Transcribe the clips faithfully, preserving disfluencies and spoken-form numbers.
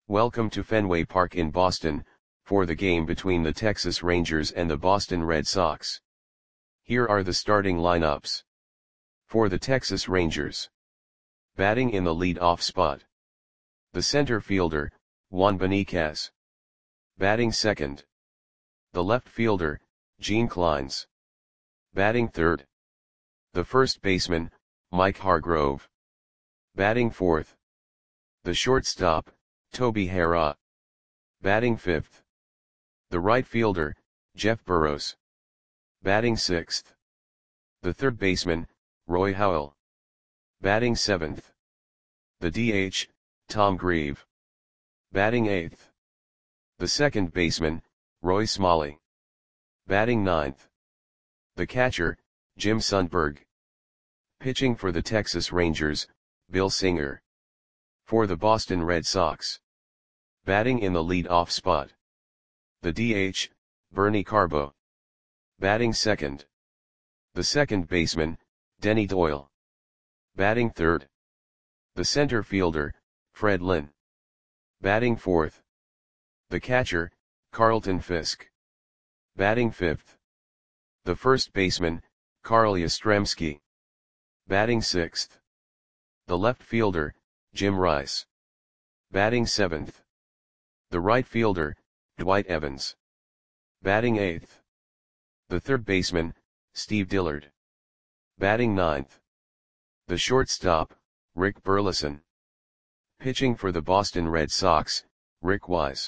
Welcome to Fenway Park in Boston, for the game between the Texas Rangers and the Boston Red Sox. Here are the starting lineups. For the Texas Rangers. Batting in the lead-off spot. The center fielder, Juan Beniquez. Batting second. The left fielder, Gene Clines. Batting third. The first baseman, Mike Hargrove. Batting fourth. The shortstop, Toby Harrah. Batting fifth. The right fielder, Jeff Burroughs. Batting sixth. The third baseman, Roy Howell. Batting seventh. The D H, Tom Grieve. Batting eighth. The second baseman, Roy Smalley. Batting ninth. The catcher, Jim Sundberg. Pitching for the Texas Rangers, Bill Singer. For the Boston Red Sox. Batting in the lead-off spot. The D H, Bernie Carbo. Batting second. The second baseman, Denny Doyle. Batting third. The center fielder, Fred Lynn. Batting fourth. The catcher, Carlton Fisk. Batting fifth. The first baseman, Carl Yastrzemski. Batting sixth. The left fielder, Jim Rice. Batting seventh. The right fielder, Dwight Evans. Batting eighth. The third baseman, Steve Dillard. Batting ninth. The shortstop, Rick Burleson. Pitching for the Boston Red Sox, Rick Wise.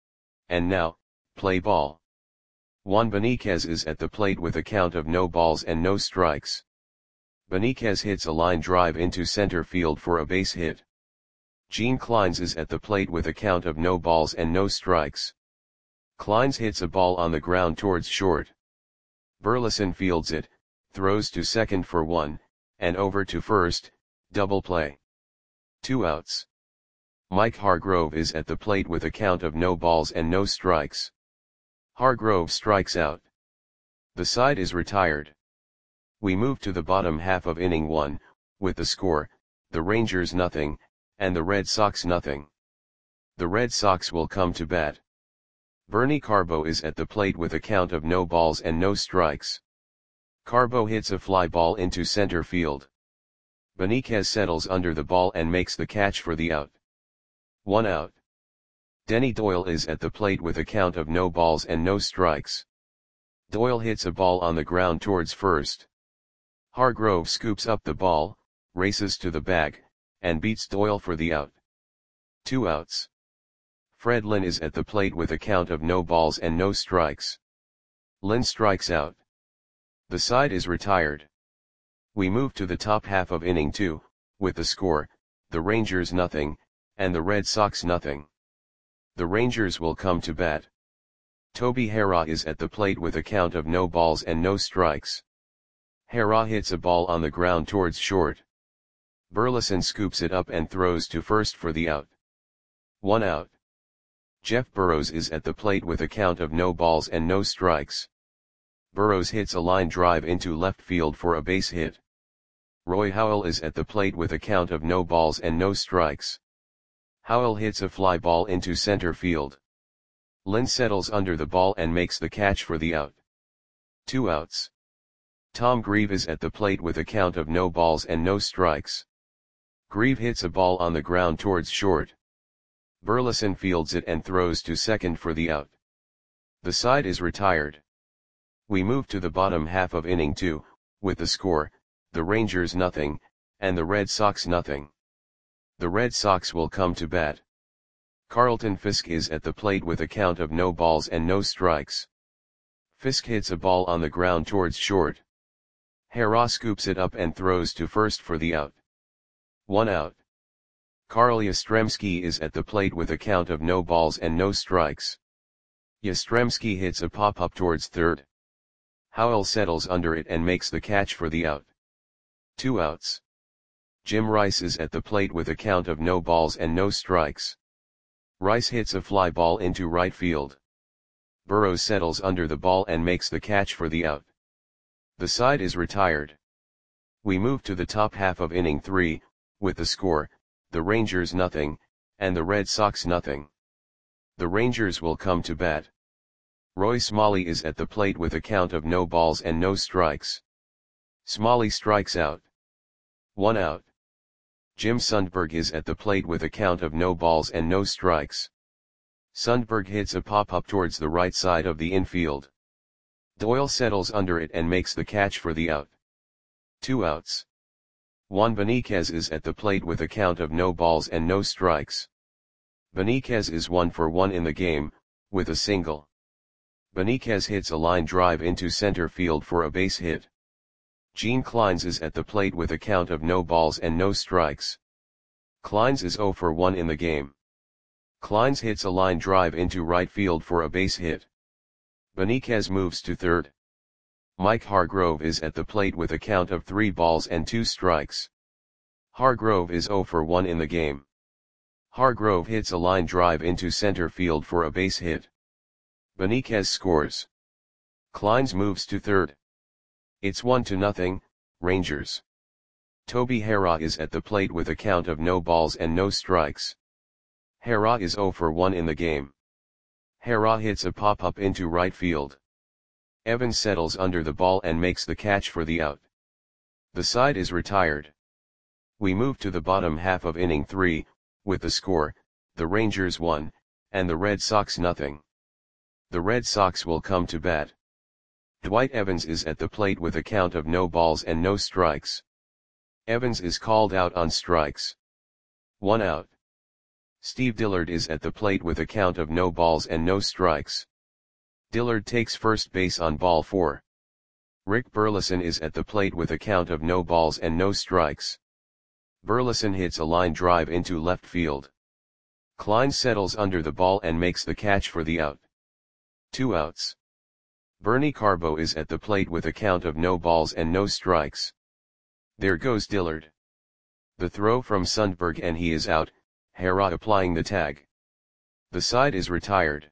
And now, play ball. Juan Beniquez is at the plate with a count of no balls and no strikes. Beniquez hits a line drive into center field for a base hit. Gene Clines is at the plate with a count of no balls and no strikes. Clines hits a ball on the ground towards short. Burleson fields it, throws to second for one, and over to first, double play. Two outs. Mike Hargrove is at the plate with a count of no balls and no strikes. Hargrove strikes out. The side is retired. We move to the bottom half of inning one, with the score, the Rangers nothing, and the Red Sox nothing. The Red Sox will come to bat. Bernie Carbo is at the plate with a count of no balls and no strikes. Carbo hits a fly ball into center field. Beniquez settles under the ball and makes the catch for the out. One out. Denny Doyle is at the plate with a count of no balls and no strikes. Doyle hits a ball on the ground towards first. Hargrove scoops up the ball, races to the bag, and beats Doyle for the out. Two outs. Fred Lynn is at the plate with a count of no balls and no strikes. Lynn strikes out. The side is retired. We move to the top half of inning two, with the score, the Rangers nothing, and the Red Sox nothing. The Rangers will come to bat. Toby Harrah is at the plate with a count of no balls and no strikes. Harrah hits a ball on the ground towards short. Burleson scoops it up and throws to first for the out. One out. Jeff Burroughs is at the plate with a count of no balls and no strikes. Burroughs hits a line drive into left field for a base hit. Roy Howell is at the plate with a count of no balls and no strikes. Howell hits a fly ball into center field. Lynn settles under the ball and makes the catch for the out. Two outs. Tom Grieve is at the plate with a count of no balls and no strikes. Grieve hits a ball on the ground towards short. Burleson fields it and throws to second for the out. The side is retired. We move to the bottom half of inning two, with the score, the Rangers nothing, and the Red Sox nothing. The Red Sox will come to bat. Carlton Fisk is at the plate with a count of no balls and no strikes. Fisk hits a ball on the ground towards short. Harrah scoops it up and throws to first for the out. One out. Carl Yastrzemski is at the plate with a count of no balls and no strikes. Yastrzemski hits a pop-up towards third. Howell settles under it and makes the catch for the out. Two outs. Jim Rice is at the plate with a count of no balls and no strikes. Rice hits a fly ball into right field. Burroughs settles under the ball and makes the catch for the out. The side is retired. We move to the top half of inning three, with the score, the Rangers nothing, and the Red Sox nothing. The Rangers will come to bat. Roy Smalley is at the plate with a count of no balls and no strikes. Smalley strikes out. One out. Jim Sundberg is at the plate with a count of no balls and no strikes. Sundberg hits a pop-up towards the right side of the infield. Doyle settles under it and makes the catch for the out. Two outs. Juan Beniquez is at the plate with a count of no balls and no strikes. Beniquez is one for one in the game, with a single. Beniquez hits a line drive into center field for a base hit. Gene Kleins is at the plate with a count of no balls and no strikes. Kleins is zero for one in the game. Kleins hits a line drive into right field for a base hit. Beniquez moves to third. Mike Hargrove is at the plate with a count of three balls and two strikes. Hargrove is zero for one in the game. Hargrove hits a line drive into center field for a base hit. Beniquez scores. Kleins moves to third. It's one to nothing, Rangers. Toby Harrah is at the plate with a count of no balls and no strikes. Harrah is zero for one in the game. Harrah hits a pop-up into right field. Evans settles under the ball and makes the catch for the out. The side is retired. We move to the bottom half of inning three, with the score, the Rangers one, and the Red Sox nothing. The Red Sox will come to bat. Dwight Evans is at the plate with a count of no balls and no strikes. Evans is called out on strikes. One out. Steve Dillard is at the plate with a count of no balls and no strikes. Dillard takes first base on ball four. Rick Burleson is at the plate with a count of no balls and no strikes. Burleson hits a line drive into left field. Klein settles under the ball and makes the catch for the out. Two outs. Bernie Carbo is at the plate with a count of no balls and no strikes. There goes Dillard. The throw from Sundberg and he is out, Harrah applying the tag. The side is retired.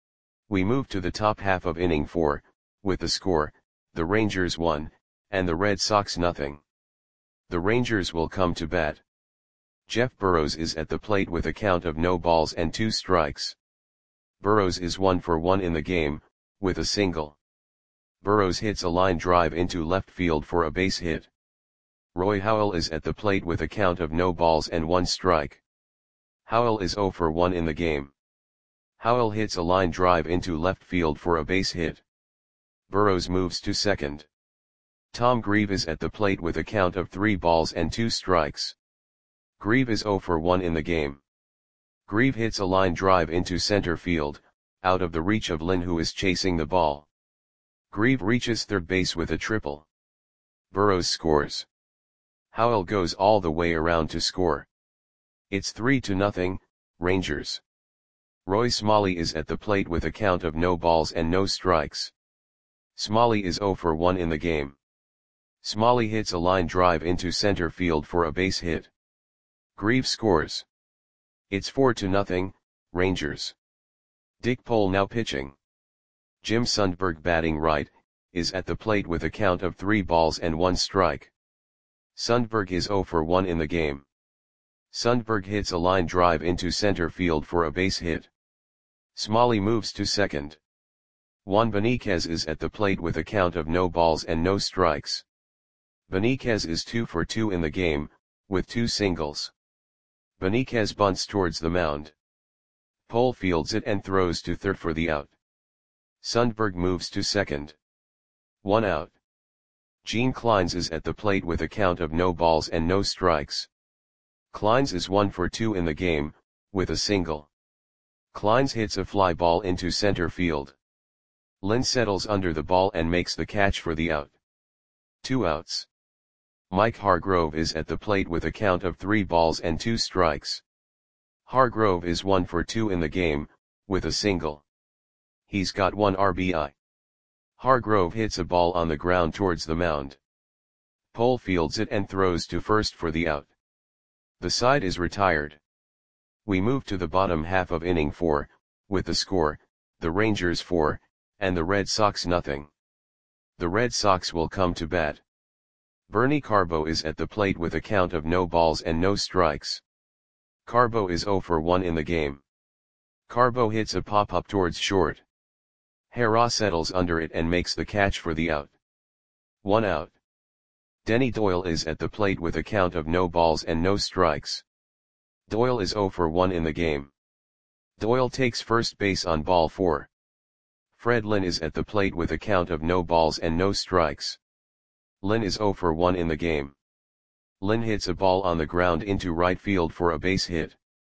We move to the top half of inning four, with the score, the Rangers one, and the Red Sox nothing. The Rangers will come to bat. Jeff Burrows is at the plate with a count of no balls and two strikes. Burrows is one for one in the game, with a single. Burrows hits a line drive into left field for a base hit. Roy Howell is at the plate with a count of no balls and one strike. Howell is zero for one in the game. Howell hits a line drive into left field for a base hit. Burrows moves to second. Tom Grieve is at the plate with a count of three balls and two strikes. Grieve is zero for one in the game. Grieve hits a line drive into center field, out of the reach of Lynn who is chasing the ball. Grieve reaches third base with a triple. Burrows scores. Howell goes all the way around to score. It's three to nothing, Rangers. Roy Smalley is at the plate with a count of no balls and no strikes. Smalley is zero for one in the game. Smalley hits a line drive into center field for a base hit. Grieve scores. It's four to nothing, Rangers. Dick Pole now pitching. Jim Sundberg batting right, is at the plate with a count of three balls and one strike. Sundberg is zero for one in the game. Sundberg hits a line drive into center field for a base hit. Smalley moves to second. Juan Beniquez is at the plate with a count of no balls and no strikes. Beniquez is two for two in the game, with two singles. Beniquez bunts towards the mound. Pole fields it and throws to third for the out. Sundberg moves to second. One out. Gene Kleins is at the plate with a count of no balls and no strikes. Kleins is one for two in the game, with a single. Kleins hits a fly ball into center field. Lynn settles under the ball and makes the catch for the out. Two outs. Mike Hargrove is at the plate with a count of three balls and two strikes. Hargrove is one for two in the game, with a single. He's got one R B I. Hargrove hits a ball on the ground towards the mound. Pole fields it and throws to first for the out. The side is retired. We move to the bottom half of inning four, with the score, the Rangers four, and the Red Sox nothing. The Red Sox will come to bat. Bernie Carbo is at the plate with a count of no balls and no strikes. Carbo is zero for one in the game. Carbo hits a pop-up towards short. Hera settles under it and makes the catch for the out. One out. Denny Doyle is at the plate with a count of no balls and no strikes. Doyle is zero for one in the game. Doyle takes first base on ball four. Fred Lynn is at the plate with a count of no balls and no strikes. Lynn is zero for one in the game. Lynn hits a ball on the ground into right field for a base hit.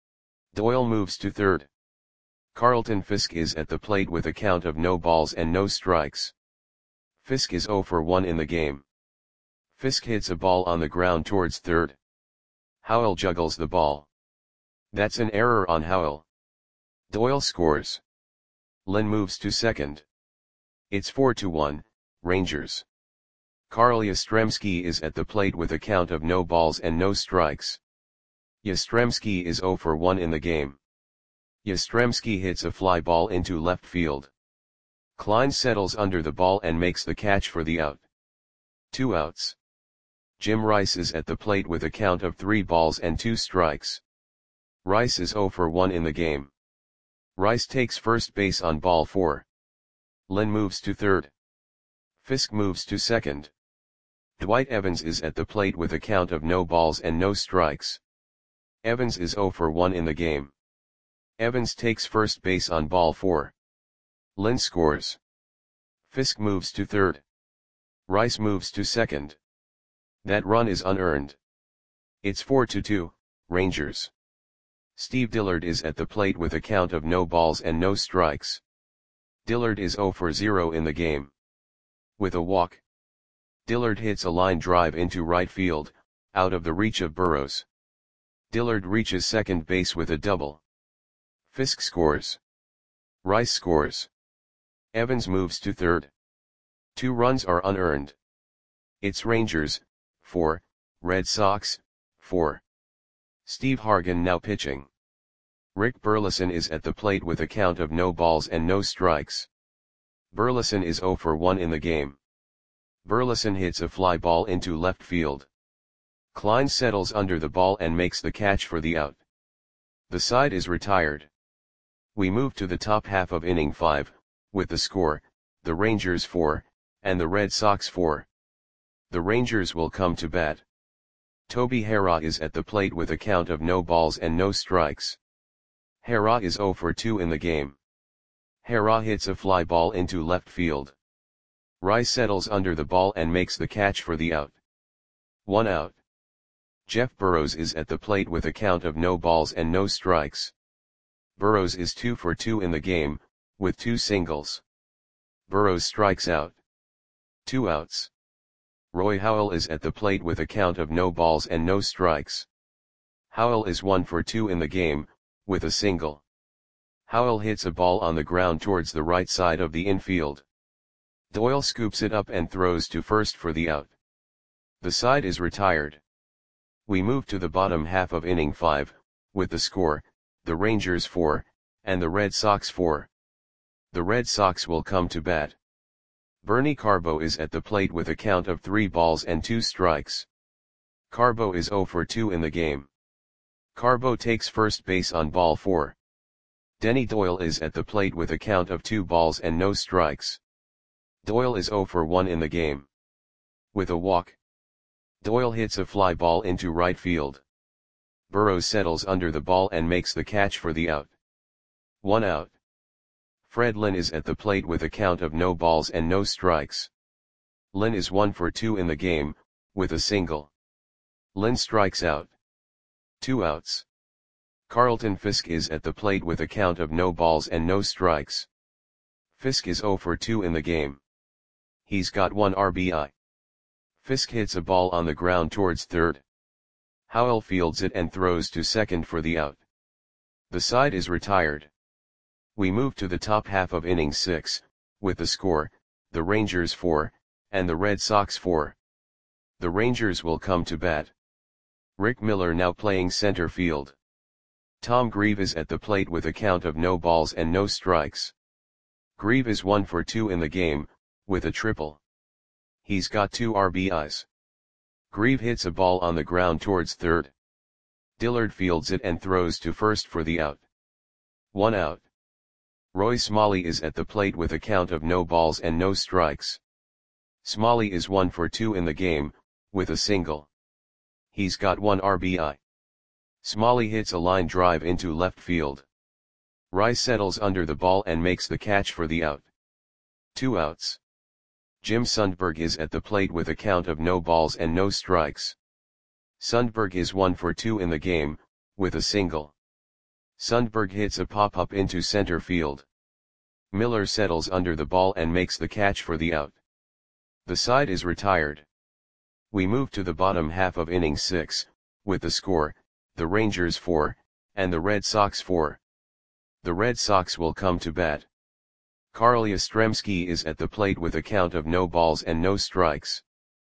Doyle moves to third. Carlton Fisk is at the plate with a count of no balls and no strikes. Fisk is zero for one in the game. Fisk hits a ball on the ground towards third. Howell juggles the ball. That's an error on Howell. Doyle scores. Lynn moves to second. It's four to one, Rangers. Carl Yastrzemski is at the plate with a count of no balls and no strikes. Yastrzemski is zero for one in the game. Yastrzemski hits a fly ball into left field. Klein settles under the ball and makes the catch for the out. Two outs. Jim Rice is at the plate with a count of three balls and two strikes. Rice is zero for one in the game. Rice takes first base on ball four. Lynn moves to third. Fisk moves to second. Dwight Evans is at the plate with a count of no balls and no strikes. Evans is zero for one in the game. Evans takes first base on ball four. Lynn scores. Fisk moves to third. Rice moves to second. That run is unearned. It's four to two, Rangers. Steve Dillard is at the plate with a count of no balls and no strikes. Dillard is zero for zero in the game. With a walk, Dillard hits a line drive into right field, out of the reach of Burrows. Dillard reaches second base with a double. Fisk scores. Rice scores. Evans moves to third. Two runs are unearned. It's Rangers, four, Red Sox, four. Steve Hargan now pitching. Rick Burleson is at the plate with a count of no balls and no strikes. Burleson is zero for one in the game. Burleson hits a fly ball into left field. Klein settles under the ball and makes the catch for the out. The side is retired. We move to the top half of inning five, with the score, the Rangers four, and the Red Sox four. The Rangers will come to bat. Toby Hera is at the plate with a count of no balls and no strikes. Hera is zero for two in the game. Hera hits a fly ball into left field. Rice settles under the ball and makes the catch for the out. One out. Jeff Burrows is at the plate with a count of no balls and no strikes. Burrows is two for two in the game, with two singles. Burrows strikes out. Two outs. Roy Howell is at the plate with a count of no balls and no strikes. Howell is one for two in the game, with a single. Howell hits a ball on the ground towards the right side of the infield. Doyle scoops it up and throws to first for the out. The side is retired. We move to the bottom half of inning five, with the score, the Rangers four, and the Red Sox four. The Red Sox will come to bat. Bernie Carbo is at the plate with a count of three balls and two strikes. Carbo is zero for two in the game. Carbo takes first base on ball four. Denny Doyle is at the plate with a count of two balls and no strikes. Doyle is zero for one in the game. With a walk, Doyle hits a fly ball into right field. Burrows settles under the ball and makes the catch for the out. One out. Fred Lynn is at the plate with a count of no balls and no strikes. Lynn is one for two in the game, with a single. Lynn strikes out. Two outs. Carlton Fisk is at the plate with a count of no balls and no strikes. Fisk is zero for two in the game. He's got one R B I. Fisk hits a ball on the ground towards third. Howell fields it and throws to second for the out. The side is retired. We move to the top half of inning six, with the score, the Rangers four, and the Red Sox four. The Rangers will come to bat. Rick Miller now playing center field. Tom Grieve is at the plate with a count of no balls and no strikes. Grieve is one for two in the game, with a triple. He's got two R B Is. Grieve hits a ball on the ground towards third. Dillard fields it and throws to first for the out. One out. Roy Smalley is at the plate with a count of no balls and no strikes. Smalley is one for two in the game, with a single. He's got one R B I. Smalley hits a line drive into left field. Rice settles under the ball and makes the catch for the out. Two outs. Jim Sundberg is at the plate with a count of no balls and no strikes. Sundberg is one for two in the game, with a single. Sundberg hits a pop-up into center field. Miller settles under the ball and makes the catch for the out. The side is retired. We move to the bottom half of inning six, with the score, the Rangers four, and the Red Sox four. The Red Sox will come to bat. Carl Yastrzemski is at the plate with a count of no balls and no strikes.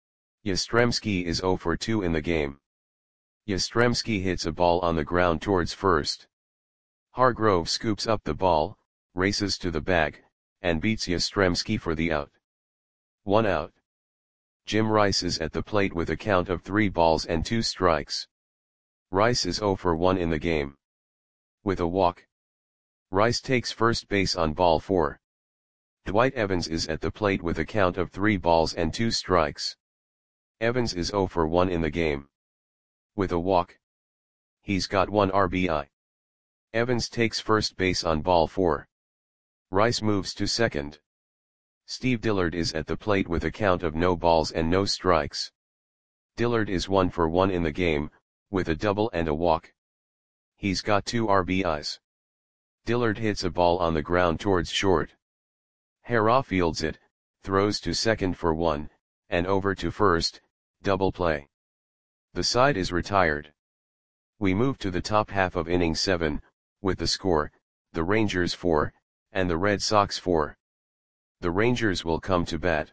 Yastrzemski is zero for two in the game. Yastrzemski hits a ball on the ground towards first. Hargrove scoops up the ball, races to the bag, and beats Yastrzemski for the out. One out. Jim Rice is at the plate with a count of three balls and two strikes. Rice is zero for one in the game. With a walk. Rice takes first base on ball four. Dwight Evans is at the plate with a count of three balls and two strikes. Evans is zero for one in the game. With a walk. He's got one R B I. Evans takes first base on ball four. Rice moves to second. Steve Dillard is at the plate with a count of no balls and no strikes. Dillard is one for one in the game, with a double and a walk. He's got two R B Is. Dillard hits a ball on the ground towards short. Hara fields it, throws to second for one, and over to first, double play. The side is retired. We move to the top half of inning seven, with the score, the Rangers four, and the Red Sox four. The Rangers will come to bat.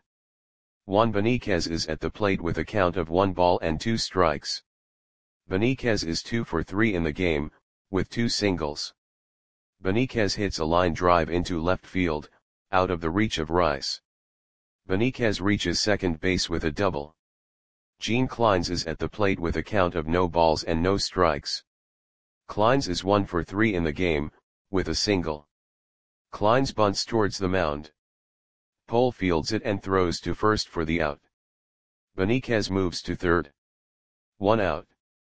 Juan Beniquez is at the plate with a count of one ball and two strikes. Beniquez is two for three in the game, with two singles. Beniquez hits a line drive into left field, out of the reach of Rice. Beniquez reaches second base with a double. Gene Kleins is at the plate with a count of no balls and no strikes. Kleins is one for three in the game, with a single. Kleins bunts towards the mound. Pole fields it and throws to first for the out. Beniquez moves to third. One out.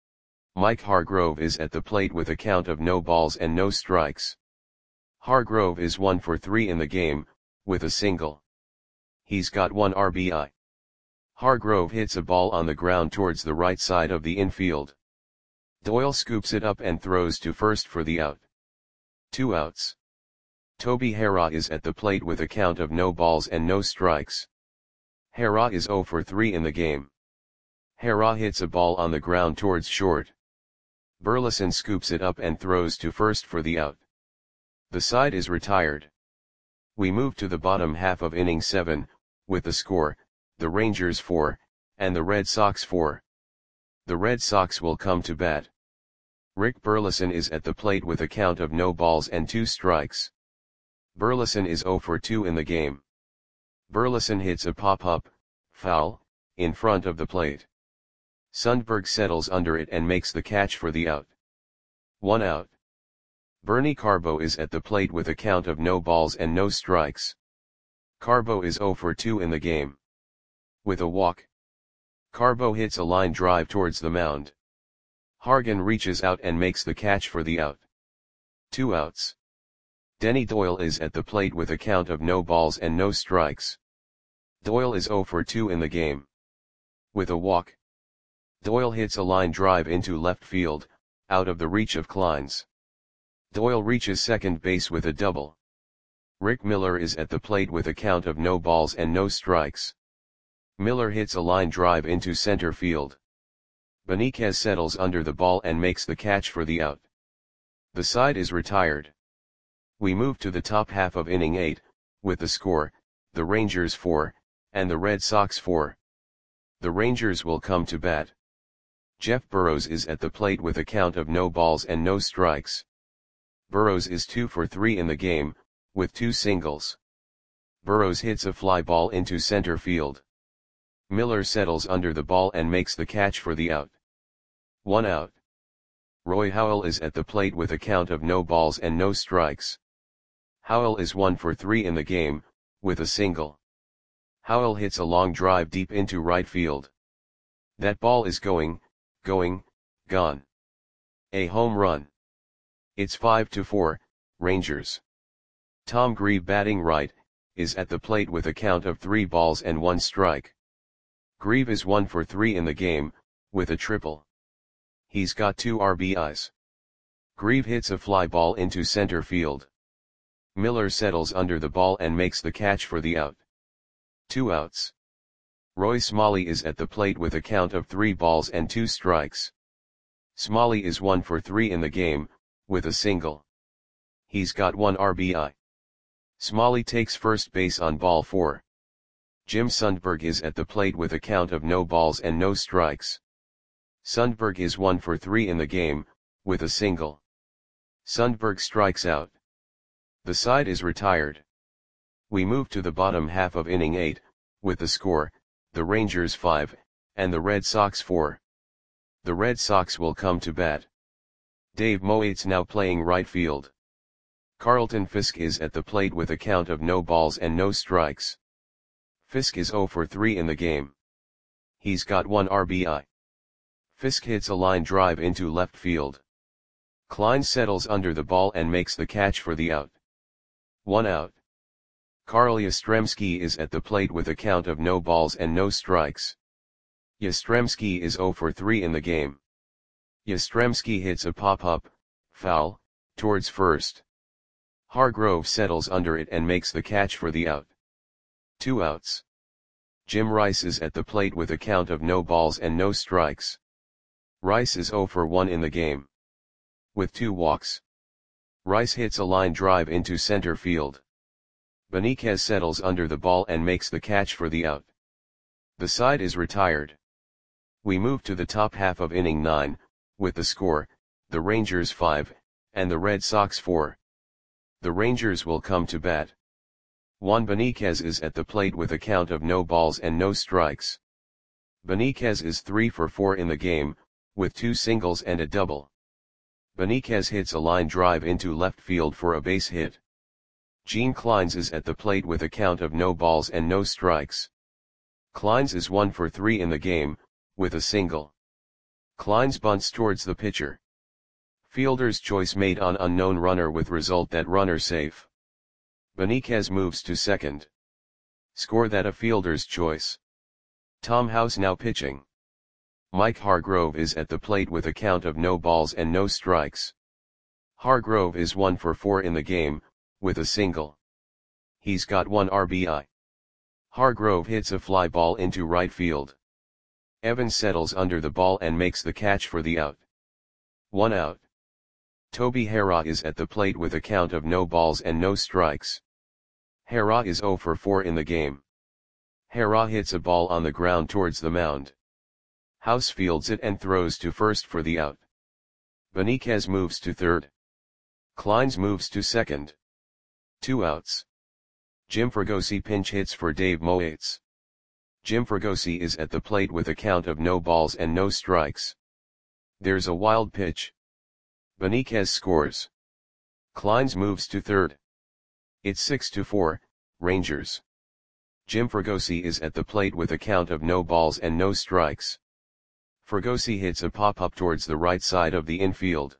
Mike Hargrove is at the plate with a count of no balls and no strikes. Hargrove is one for three in the game, with a single. He's got one R B I. Hargrove hits a ball on the ground towards the right side of the infield. Doyle scoops it up and throws to first for the out. Two outs. Toby Hara is at the plate with a count of no balls and no strikes. Hara is zero for three in the game. Hara hits a ball on the ground towards short. Burleson scoops it up and throws to first for the out. The side is retired. We move to the bottom half of inning seven, with the score, the Rangers four, and the Red Sox four. The Red Sox will come to bat. Rick Burleson is at the plate with a count of no balls and two strikes. Burleson is zero for two in the game. Burleson hits a pop-up, foul, in front of the plate. Sundberg settles under it and makes the catch for the out. One out. Bernie Carbo is at the plate with a count of no balls and no strikes. Carbo is zero for two in the game. With a walk. Carbo hits a line drive towards the mound. Hargan reaches out and makes the catch for the out. Two outs. Denny Doyle is at the plate with a count of no balls and no strikes. Doyle is zero for two in the game. With a walk. Doyle hits a line drive into left field, out of the reach of Kleins. Doyle reaches second base with a double. Rick Miller is at the plate with a count of no balls and no strikes. Miller hits a line drive into center field. Beniquez settles under the ball and makes the catch for the out. The side is retired. We move to the top half of inning eight, with the score, the Rangers four, and the Red Sox four. The Rangers will come to bat. Jeff Burrows is at the plate with a count of no balls and no strikes. Burrows is two for three in the game, with two singles. Burrows hits a fly ball into center field. Miller settles under the ball and makes the catch for the out. One out. Roy Howell is at the plate with a count of no balls and no strikes. Howell is one for three in the game, with a single. Howell hits a long drive deep into right field. That ball is going, going, gone. A home run. It's five to four, Rangers. Tom Grieve, batting right, is at the plate with a count of three balls and one strike. Grieve is one for three in the game, with a triple. He's got two R B Is. Grieve hits a fly ball into center field. Miller settles under the ball and makes the catch for the out. Two outs. Roy Smalley is at the plate with a count of three balls and two strikes. Smalley is one for three in the game, with a single. He's got one R B I. Smalley takes first base on ball four. Jim Sundberg is at the plate with a count of no balls and no strikes. Sundberg is one for three in the game, with a single. Sundberg strikes out. The side is retired. We move to the bottom half of inning eight, with the score, the Rangers five, and the Red Sox four. The Red Sox will come to bat. Dave Moates now playing right field. Carlton Fisk is at the plate with a count of no balls and no strikes. Fisk is zero for three in the game. He's got one R B I. Fisk hits a line drive into left field. Klein settles under the ball and makes the catch for the out. One out. Carl Yastrzemski is at the plate with a count of no balls and no strikes. Yastrzemski is zero for three in the game. Yastrzemski hits a pop-up, foul, towards first. Hargrove settles under it and makes the catch for the out. Two outs. Jim Rice is at the plate with a count of no balls and no strikes. Rice is zero for one in the game. With two walks. Rice hits a line drive into center field. Benitez settles under the ball and makes the catch for the out. The side is retired. We move to the top half of inning nine, with the score, the Rangers five, and the Red Sox four. The Rangers will come to bat. Juan Benitez is at the plate with a count of no balls and no strikes. Benitez is three for four in the game, with two singles and a double. Benitez hits a line drive into left field for a base hit. Gene Kleins is at the plate with a count of no balls and no strikes. Kleins is one for three in the game, with a single. Kleins bunts towards the pitcher. Fielder's choice made on unknown runner with result that runner safe. Benitez moves to second. Score that a fielder's choice. Tom House now pitching. Mike Hargrove is at the plate with a count of no balls and no strikes. Hargrove is one for four in the game, with a single. He's got one R B I. Hargrove hits a fly ball into right field. Evans settles under the ball and makes the catch for the out. One out. Toby Harrah is at the plate with a count of no balls and no strikes. Harrah is zero for four in the game. Harrah hits a ball on the ground towards the mound. House fields it and throws to first for the out. Benitez moves to third. Kleins moves to second. Two outs. Jim Fregosi pinch hits for Dave Moates. Jim Fregosi is at the plate with a count of no balls and no strikes. There's a wild pitch. Benitez scores. Kleins moves to third. It's six to four, Rangers. Jim Fregosi is at the plate with a count of no balls and no strikes. Fregosi hits a pop-up towards the right side of the infield.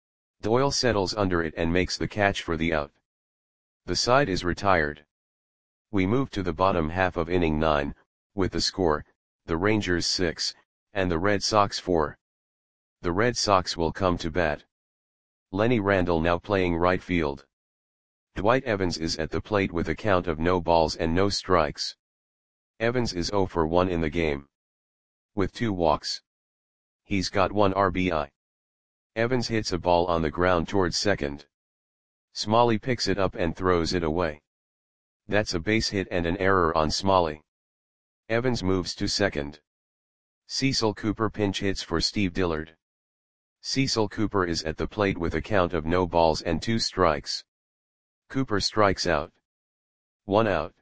Doyle settles under it and makes the catch for the out. The side is retired. We move to the bottom half of inning nine, with the score, the Rangers six, and the Red Sox four. The Red Sox will come to bat. Lenny Randle now playing right field. Dwight Evans is at the plate with a count of no balls and no strikes. Evans is zero for one in the game. With two walks. He's got one R B I. Evans hits a ball on the ground towards second. Smalley picks it up and throws it away. That's a base hit and an error on Smalley. Evans moves to second. Cecil Cooper pinch hits for Steve Dillard. Cecil Cooper is at the plate with a count of no balls and two strikes. Cooper strikes out. One out.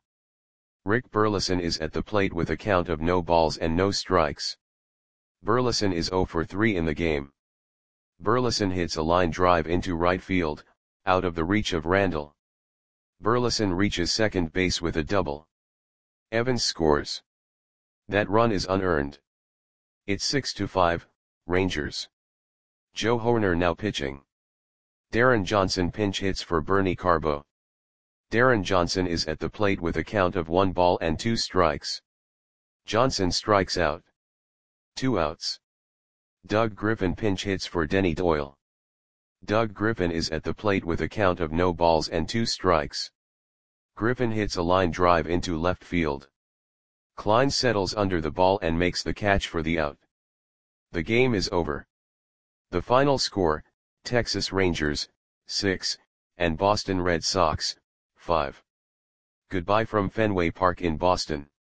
Rick Burleson is at the plate with a count of no balls and no strikes. Burleson is zero for three in the game. Burleson hits a line drive into right field, out of the reach of Randall. Burleson reaches second base with a double. Evans scores. That run is unearned. It's six to five, Rangers. Joe Hoerner now pitching. Darren Johnson pinch hits for Bernie Carbo. Darren Johnson is at the plate with a count of one ball and two strikes. Johnson strikes out. Two outs. Doug Griffin pinch hits for Denny Doyle. Doug Griffin is at the plate with a count of no balls and two strikes. Griffin hits a line drive into left field. Klein settles under the ball and makes the catch for the out. The game is over. The final score, Texas Rangers, six, and Boston Red Sox, five. Goodbye from Fenway Park in Boston.